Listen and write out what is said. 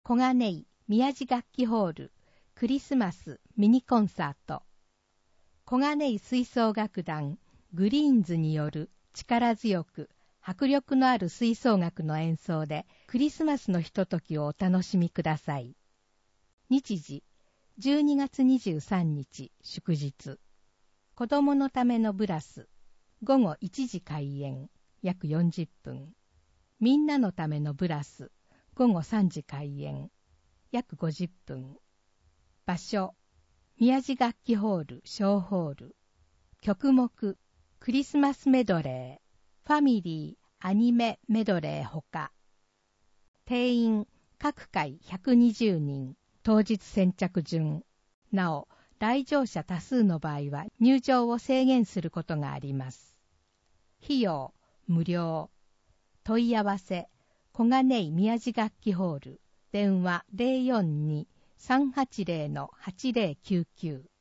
小金井宮地楽器ホールクリスマスミニコンサート。小金井吹奏楽団グリーンズによる力強く迫力のある吹奏楽の演奏でクリスマスのひとときをお楽しみください。日時12月23日祝日。子供のためのブラス午後1時開演約40分。みんなのためのブラス午後3時開演約50分。場所宮地楽器ホール小ホール。曲目クリスマスメドレー、ファミリーアニメメドレーほか。定員各回120人、当日先着順。なお、来場者多数の場合は入場を制限することがあります。費用無料。問い合わせ小金井宮地楽器ホール。電話 042-380-8099